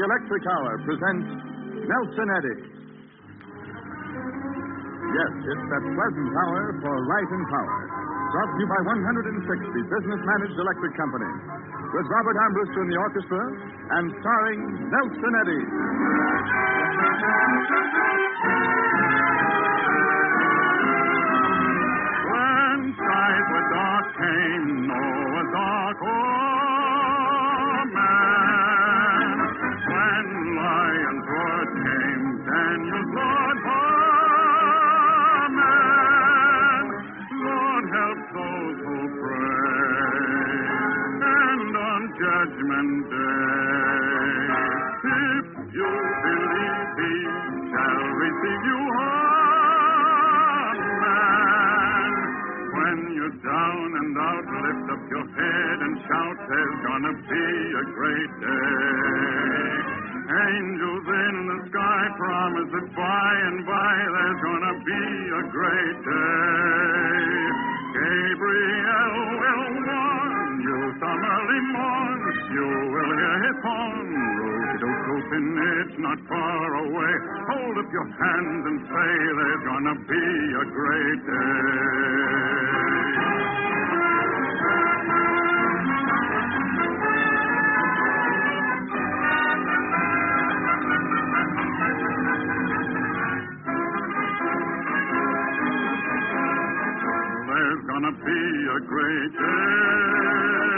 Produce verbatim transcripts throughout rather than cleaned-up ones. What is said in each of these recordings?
the Electric Hour presents Nelson Eddy. Yes, it's that pleasant hour for light and power. Brought to you by one hundred sixty business-managed electric companies. With Robert Armbruster in the orchestra and starring Nelson Eddy. When skies were dark came Noah's Ark, oh man. When lions roared came Daniel's Lord, oh man. Lord, help those who pray, and on Judgment Day, if you believe He shall receive you home, man. When you're down and out, lift up your head and shout, there's gonna be a great day. Angels in the sky promise that by and by there's gonna be a great day. Gabriel will warn you some early morn. You will hear his horn. Rosie-do-do-pin, it's not far away. Hold up your hands and say there's gonna be a great day. There's gonna be a great day.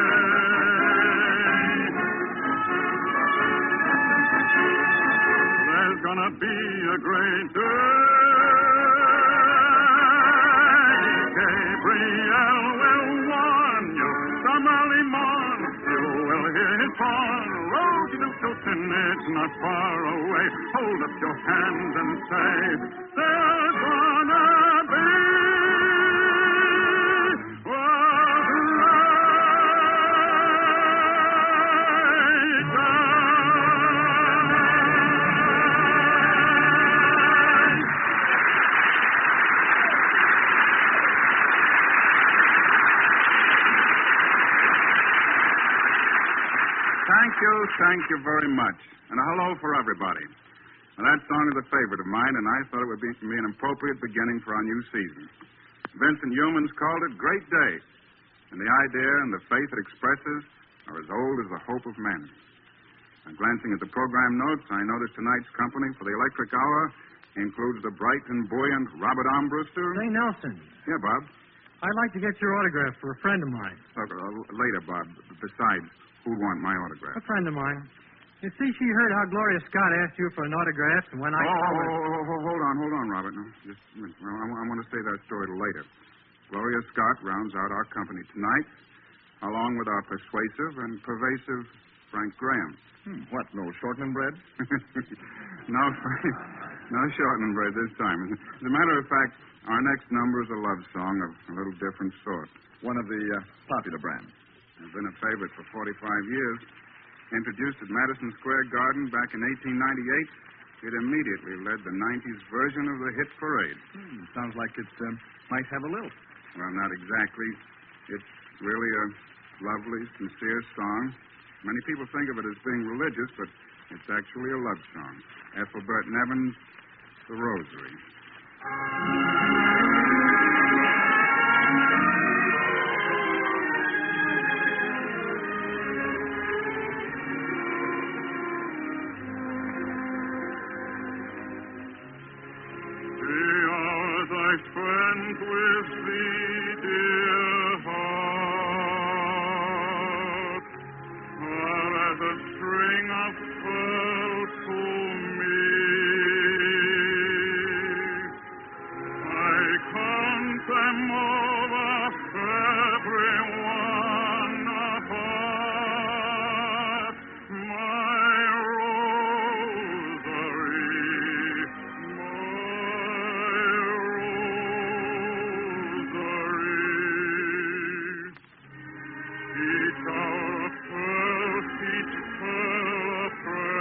There's gonna be a great day. Gabriel will warn you some early morn. You will hear his horn. Rosie-do-do-tin, it's not far away. Hold up your hands and say, there's gonna be Thank you, thank you very much. And a hello for everybody. Now, that song is a favorite of mine, and I thought it would be, be an appropriate beginning for our new season. Vincent Youmans called it Great Day, and the idea and the faith it expresses are as old as the hope of men. Now, glancing at the program notes, I notice tonight's company for the Electric Hour includes the bright and buoyant Robert Armbruster. Say, Nelson. Yeah, Bob? I'd like to get your autograph for a friend of mine. Look, uh, later, Bob. Besides, who'd want my autograph? A friend of mine. You see, she heard how Gloria Scott asked you for an autograph, and when I... Oh, told her... oh, oh, oh, hold on, hold on, Robert. No, just a minute. I, I want to say that story later. Gloria Scott rounds out our company tonight, along with our persuasive and pervasive Frank Graham. Hmm, what, no shortening bread? no, Frank, no shortening bread this time. As a matter of fact, our next number is a love song of a little different sort. One of the uh, popular brands. It's been a favorite for forty-five years. Introduced at Madison Square Garden back in eighteen ninety-eight, it immediately led the nineties version of the hit parade. Hmm, sounds like it um, might have a lilt. Well, not exactly. It's really a lovely, sincere song. Many people think of it as being religious, but it's actually a love song. Ethelbert Nevin's The Rosary. I spent with thee, dear heart, are as a string of pearls to me. I count them over every one apart, my rosary, each hour a pearl, each pearl a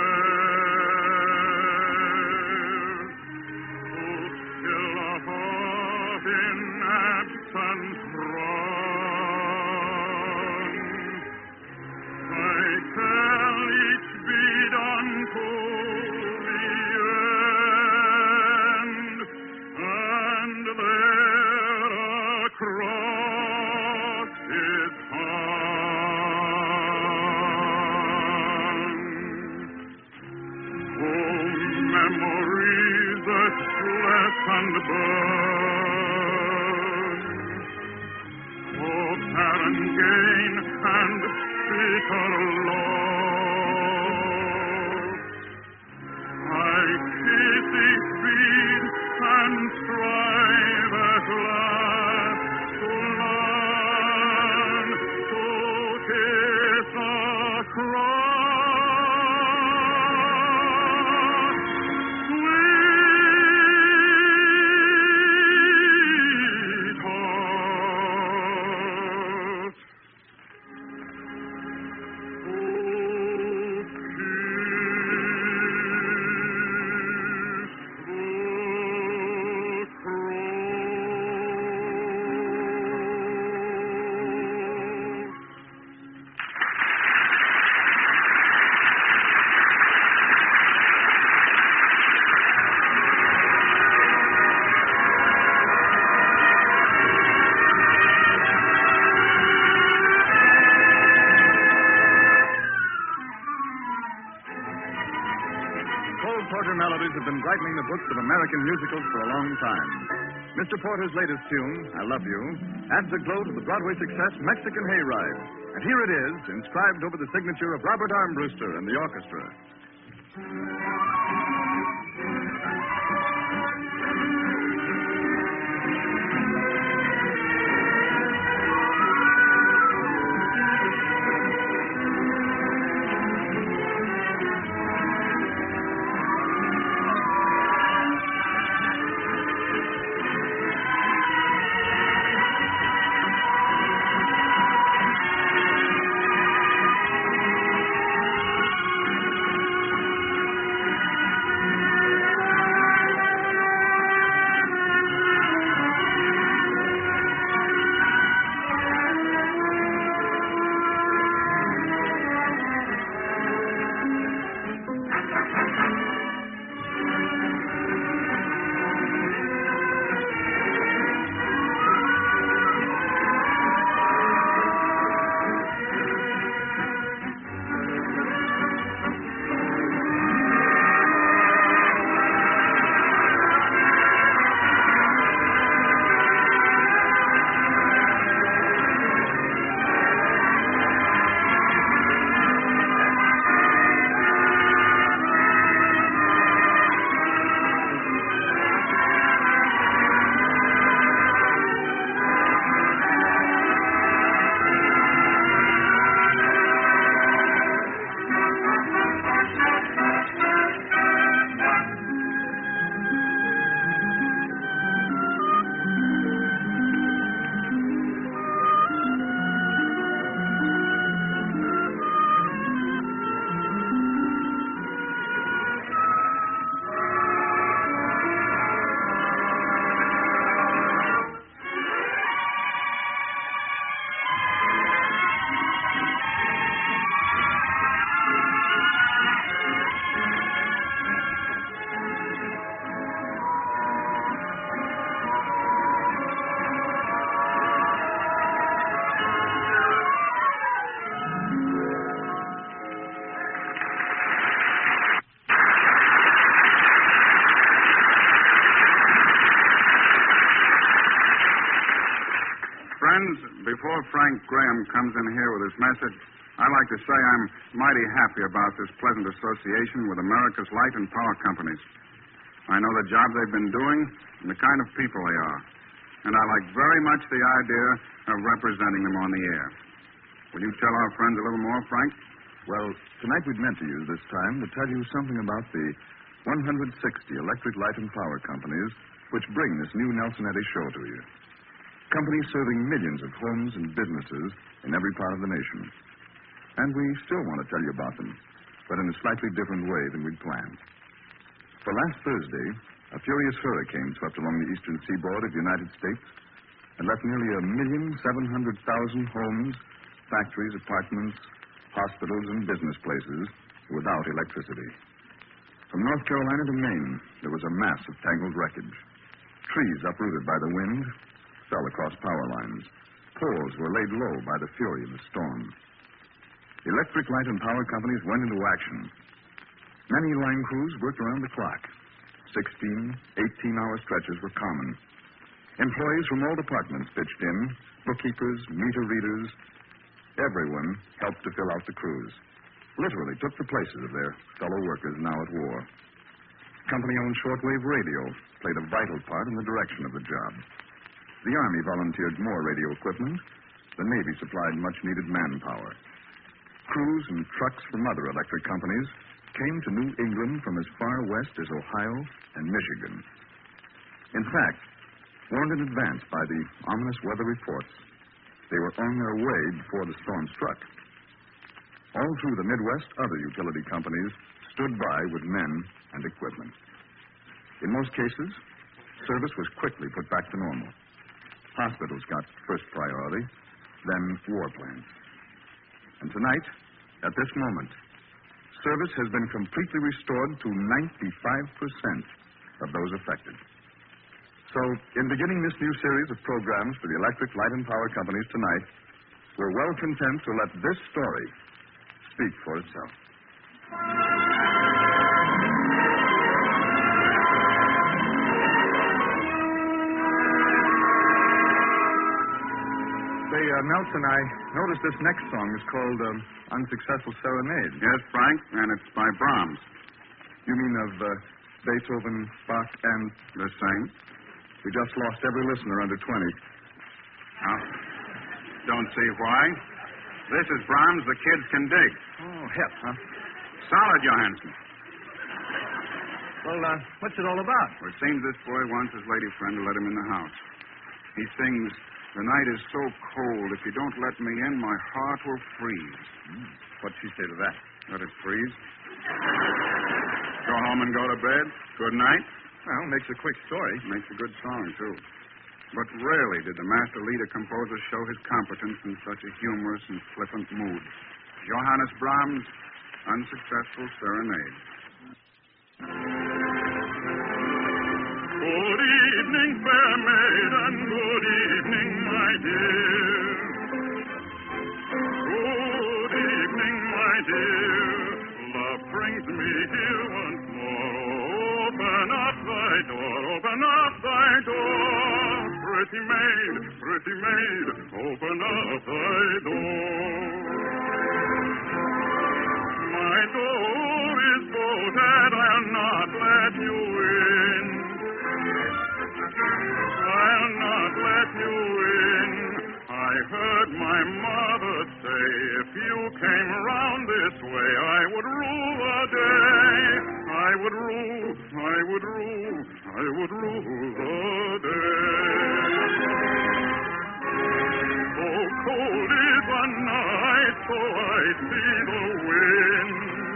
prayer, to still a heart in absence wrong. I tell each bead on scorch and burn. Oh, barren gain and bitter loss. I pity feed and strive at last to learn to kiss the cross. Cole Porter melodies have been brightening the books of American musicals for a long time. Mister Porter's latest tune, I Love You, adds a glow to the Broadway success Mexican Hayride. And here it is, inscribed over the signature of Robert Armbruster and the orchestra. Friends, before Frank Graham comes in here with his message, I'd like to say I'm mighty happy about this pleasant association with America's light and power companies. I know the job they've been doing and the kind of people they are. And I like very much the idea of representing them on the air. Will you tell our friends a little more, Frank? Well, tonight we'd meant to use this time to tell you something about the one hundred sixty electric light and power companies which bring this new Nelson Eddy show to you. Companies serving millions of homes and businesses in every part of the nation. And we still want to tell you about them, but in a slightly different way than we'd planned. For last Thursday, a furious hurricane swept along the eastern seaboard of the United States and left nearly a million seven hundred thousand homes, factories, apartments, hospitals, and business places without electricity. From North Carolina to Maine, there was a mass of tangled wreckage. Trees uprooted by the wind fell across power lines. Poles were laid low by the fury of the storm. Electric light and power companies went into action. Many line crews worked around the clock. sixteen, eighteen-hour stretches were common. Employees from all departments pitched in, bookkeepers, meter readers. Everyone helped to fill out the crews. Literally took the places of their fellow workers now at war. Company-owned shortwave radio played a vital part in the direction of the job. The Army volunteered more radio equipment. The Navy supplied much-needed manpower. Crews and trucks from other electric companies came to New England from as far west as Ohio and Michigan. In fact, warned in advance by the ominous weather reports, they were on their way before the storm struck. All through the Midwest, other utility companies stood by with men and equipment. In most cases, service was quickly put back to normal. Hospitals got first priority, then war plants. And tonight, at this moment, service has been completely restored to ninety-five percent of those affected. So, in beginning this new series of programs for the electric light and power companies tonight, we're well content to let this story speak for itself. Say, uh, Nelson, I noticed this next song is called um, Unsuccessful Serenade. Yes, Frank, and it's by Brahms. You mean of uh, Beethoven, Bach, and... The same? We just lost every listener under twenty. Oh, don't see why. This is Brahms, The Kids Can Dig. Oh, hep, huh? Solid, Johansson. Well, uh, what's it all about? Well, it seems this boy wants his lady friend to let him in the house. He sings, "The night is so cold, if you don't let me in, my heart will freeze." Mm. What'd she say to that? Let it freeze. Go home and go to bed. Good night. Well, makes a quick story. Makes a good song, too. But rarely did the master leader composer show his competence in such a humorous and flippant mood. Johannes Brahms, Unsuccessful Serenade. Good evening, fair maid, and good evening, my dear. Good evening, my dear. Love brings me here once more. Open up thy door, open up thy door. Pretty maid, pretty maid, open up thy door. My door is bolted, I'll not let you in. I'll not let you in. I heard my mother say, if you came round this way, I would rule the day. I would rule, I would rule, I would rule the day. Oh, cold is the night, so I see the wind.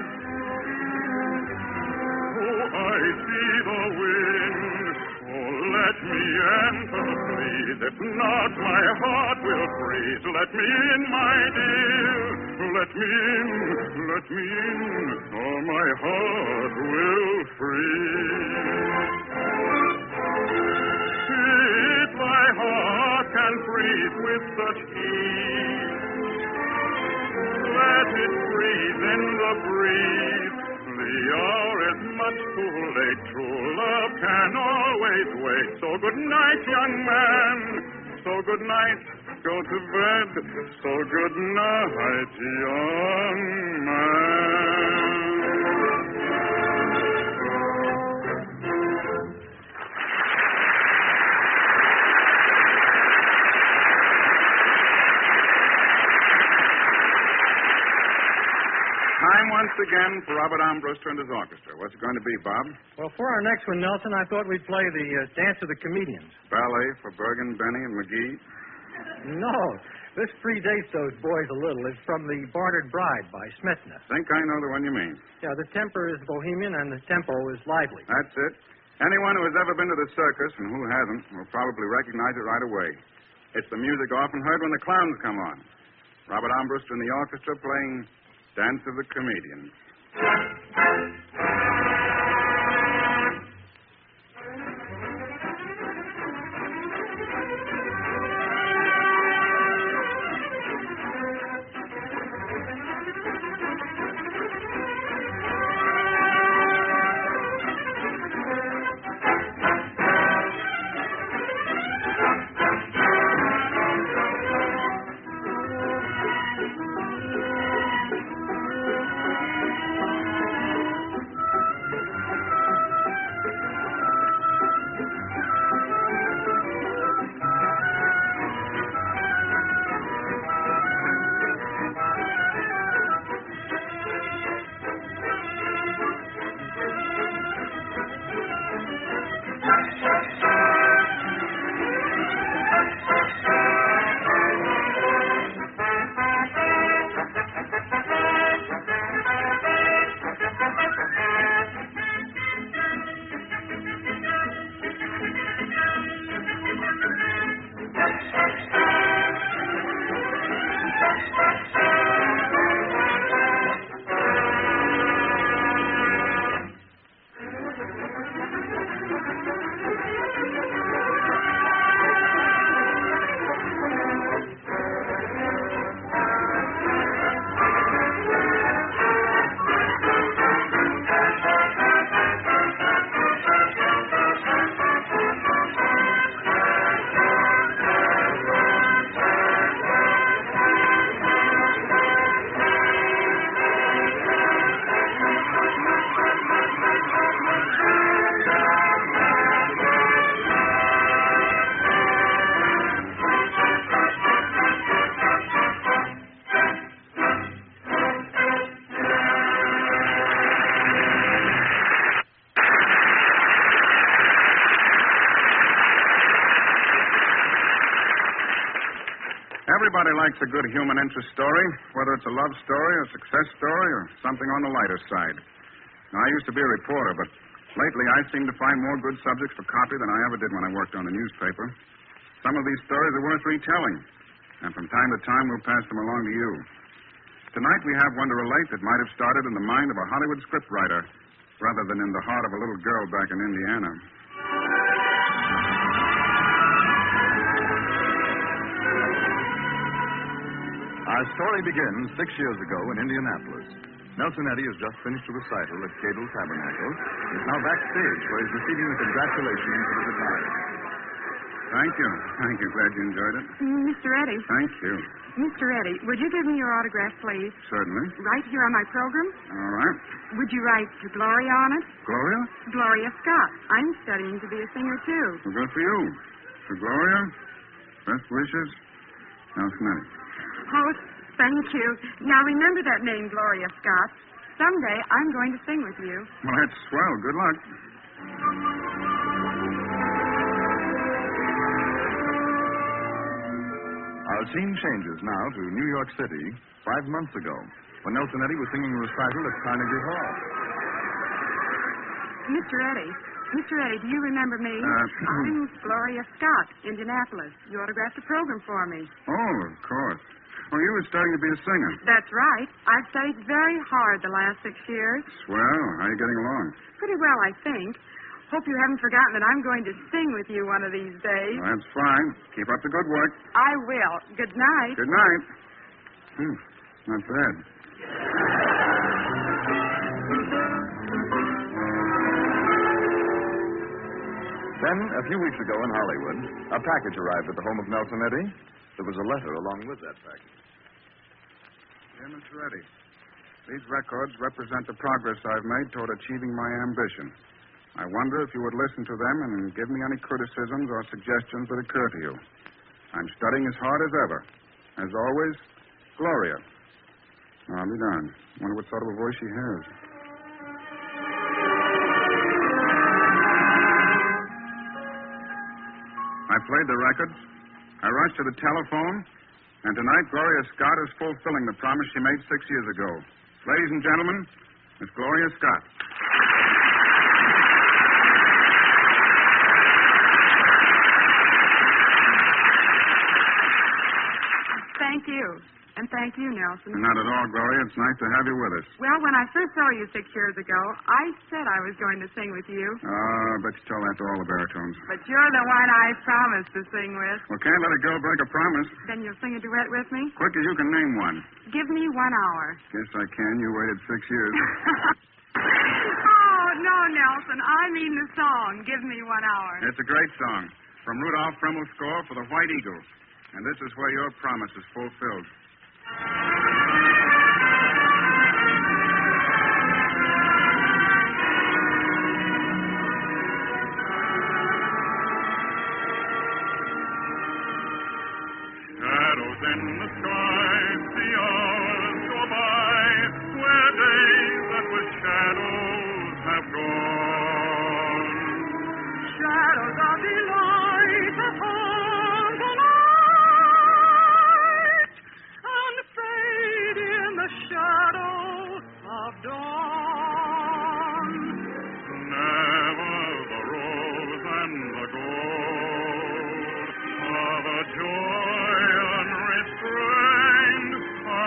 Oh, I see the wind. Oh, let me enter, please. If not, my heart will freeze. Let me in, my dear. Let me in, let me in, or my heart will freeze. If my heart can freeze with such ease, let it freeze in the breeze. The hour is much too late. True love can always wait. So good night, young man. So good night. Go to bed. So good night, young man. Time once again for Robert Armbruster and his orchestra. What's it going to be, Bob? Well, for our next one, Nelson, I thought we'd play the uh, Dance of the Comedians. Ballet for Bergen, Benny, and McGee? No, this predates those boys a little. It's from The Bartered Bride by Smithna. Think I know the one you mean. Yeah, the temper is bohemian and the tempo is lively. That's it. Anyone who has ever been to the circus, and who hasn't, will probably recognize it right away. It's the music often heard when the clowns come on. Robert Armbruster and the orchestra playing Dance of the Comedians. everybody likes a good human interest story, whether it's a love story, a success story, or something on the lighter side. Now, I used to be a reporter, but lately I seem to find more good subjects for copy than I ever did when I worked on the newspaper. Some of these stories are worth retelling, and from time to time we'll pass them along to you. Tonight we have one to relate that might have started in the mind of a Hollywood scriptwriter rather than in the heart of a little girl back in Indiana. Our story begins six years ago in Indianapolis. Nelson Eddy has just finished a recital at Cable Tabernacle. He's now backstage where he's receiving the congratulations of his admirers. Thank you. Thank you. Glad you enjoyed it. Mister Eddy. Thank you. Mister Eddy, would you give me your autograph, please? Certainly. Right here on my program? All right. Would you write to Gloria on it? Gloria? Gloria Scott. I'm studying to be a singer, too. Well, good for you. To Gloria, best wishes, Nelson Eddy. Oh, thank you. Now, remember that name, Gloria Scott. Someday I'm going to sing with you. Well, that's swell. Good luck. Our scene changes now to New York City five months ago when Nelson Eddy was singing a recital at Carnegie Hall. Mister Eddy, Mister Eddy, do you remember me? Uh, I'm Gloria Scott, Indianapolis. You autographed a program for me. Oh, of course. Well, you were starting to be a singer. That's right. I've studied very hard the last six years. Swell. How are you getting along? Pretty well, I think. Hope you haven't forgotten that I'm going to sing with you one of these days. Well, that's fine. Keep up the good work. I will. Good night. Good night. Hmm, not bad. Then, a few weeks ago in Hollywood, a package arrived at the home of Nelson Eddy. There was a letter along with that package. Dear Mister Eddy, these records represent the progress I've made toward achieving my ambition. I wonder if you would listen to them and give me any criticisms or suggestions that occur to you. I'm studying as hard as ever. As always, Gloria. Now, I'll be darned. Wonder what sort of a voice she has. I played the records. I rushed to the telephone. And tonight, Gloria Scott is fulfilling the promise she made six years ago. Ladies and gentlemen, Miss Gloria Scott. Thank you. And thank you, Nelson. Not at all, Gloria. It's nice to have you with us. Well, when I first saw you six years ago, I said I was going to sing with you. Oh, I bet you tell that to all the baritones. But you're the one I promised to sing with. Well, can't let a girl break a promise. Then you'll sing a duet with me? Quick as you can name one. Give me one hour. Guess I can. You waited six years. Oh, no, Nelson. I mean the song, Give Me One Hour. It's a great song. From Rudolph Fremmel's score for the White Eagle. And this is where your promise is fulfilled. Shadows in the sky, the hours go by, where days that with shadows have gone. Shadows of delight upon the night, and fade in the shadow of dawn. Never the rose and the gold of a joy unrestrained, a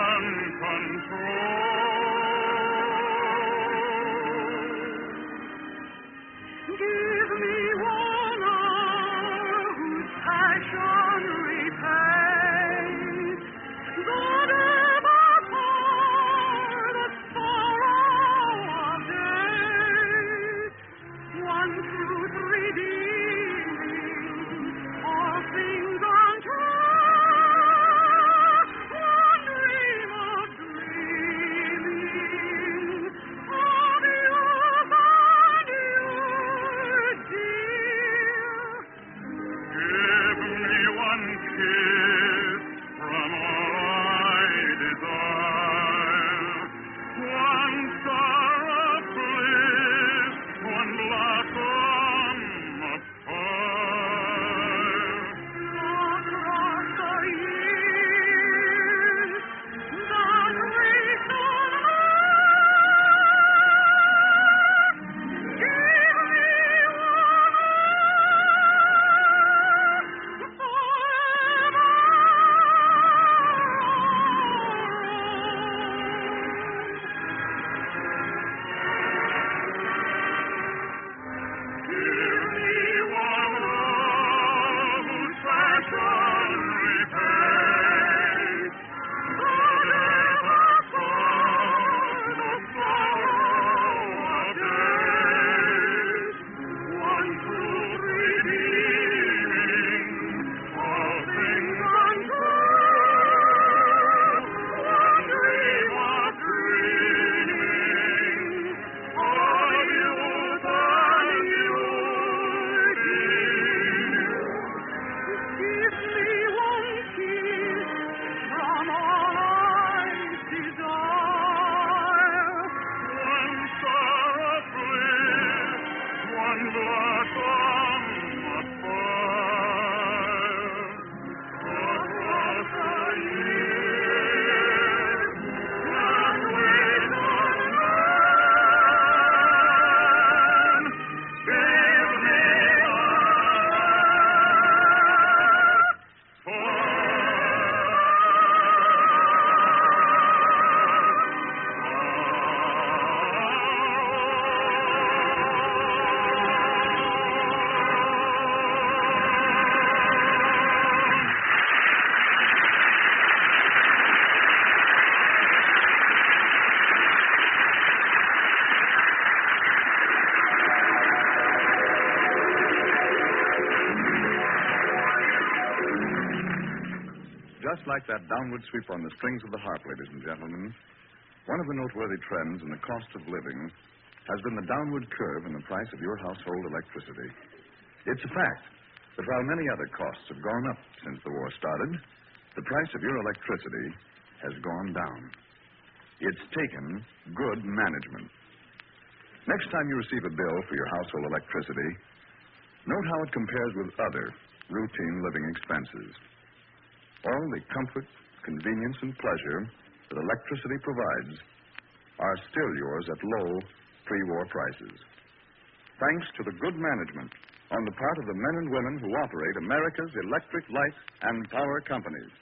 just like that downward sweep on the strings of the harp, ladies and gentlemen, one of the noteworthy trends in the cost of living has been the downward curve in the price of your household electricity. It's a fact that while many other costs have gone up since the war started, the price of your electricity has gone down. It's taken good management. Next time you receive a bill for your household electricity, note how it compares with other routine living expenses. All the comfort, convenience, and pleasure that electricity provides are still yours at low pre-war prices. Thanks to the good management on the part of the men and women who operate America's electric light and power companies.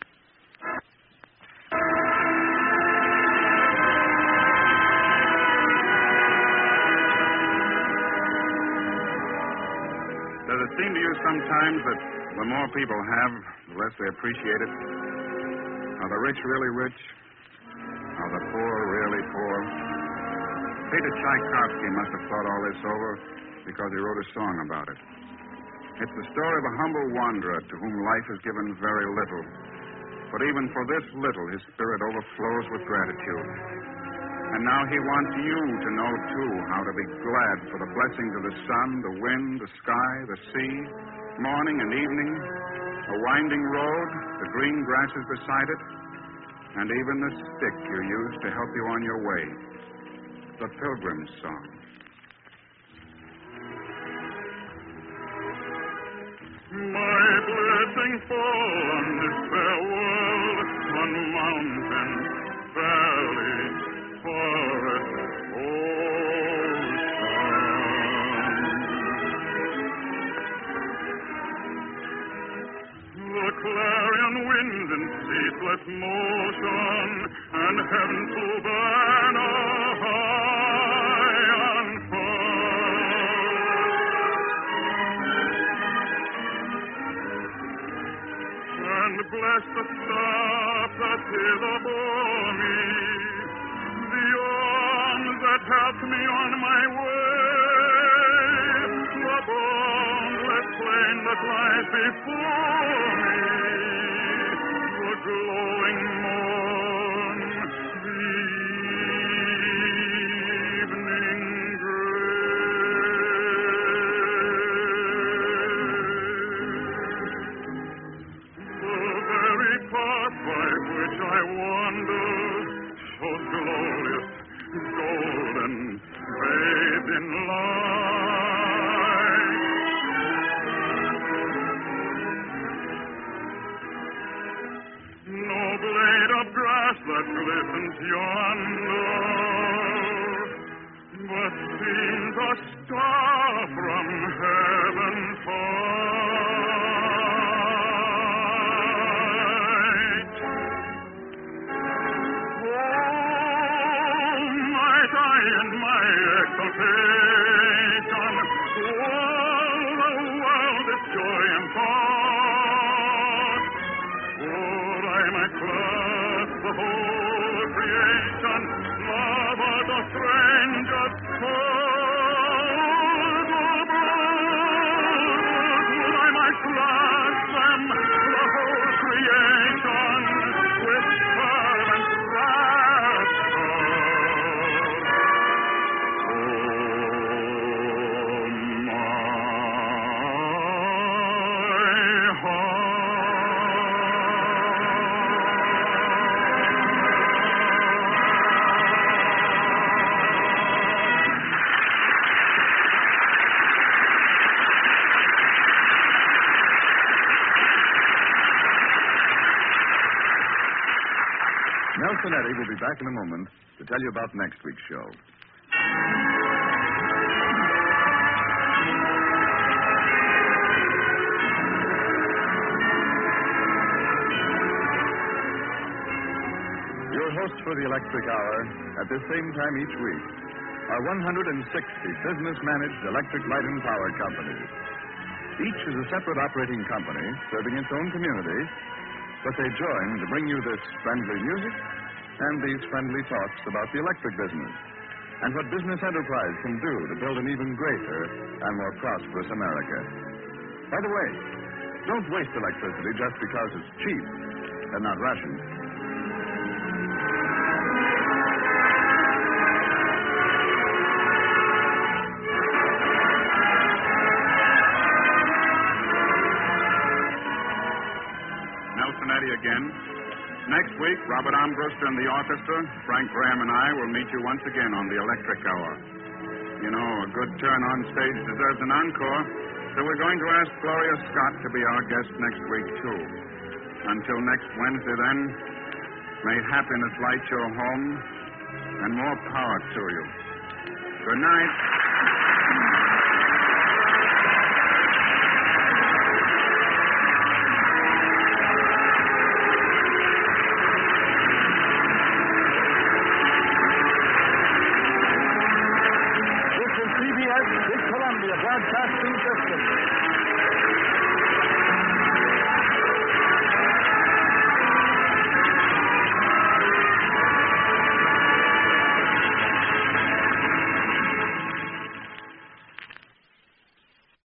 Does it seem to you sometimes that the more people have, the less they appreciate it? Are the rich really rich? Are the poor really poor? Peter Tchaikovsky must have thought all this over because he wrote a song about it. It's the story of a humble wanderer to whom life has given very little. But even for this little, his spirit overflows with gratitude. And now he wants you to know, too, how to be glad for the blessings of the sun, the wind, the sky, the sea, morning and evening, a winding road, the green grasses beside it, and even the stick you use to help you on your way. The Pilgrim's Song. My blessings fall on this fair world, on mountain, valley, forest, ocean. The clarion winds in ceaseless motion, and heaven's blue banner high unfurled. And bless the staff that is above me, the arms that helped me on my way, the boundless plain that lies before me, the glowing morn, the evening path by which I wander shows glorious, golden, bathed in light. No blade of grass that glistens yonder, but seems a star from heaven's height. And my exaltation, all the world its joy impart. Would I might clasp the whole creation, love as a stranger's heart. Would I might clasp them, the whole creation, with fervent rapture. Nelson Eddy will be back in a moment to tell you about next week's show. Your hosts for the Electric Hour at this same time each week are one hundred sixty business-managed electric light and power companies. Each is a separate operating company serving its own community, but they join to bring you this friendly music and these friendly talks about the electric business and what business enterprise can do to build an even greater and more prosperous America. By the way, don't waste electricity just because it's cheap. They're not Russians. Nelson Eddy again. Next week, Robert Armbruster and the orchestra, Frank Graham and I will meet you once again on the Electric Hour. You know, a good turn on stage deserves an encore, so we're going to ask Gloria Scott to be our guest next week, too. Until next Wednesday, then, may happiness light your home and more power to you. Good night.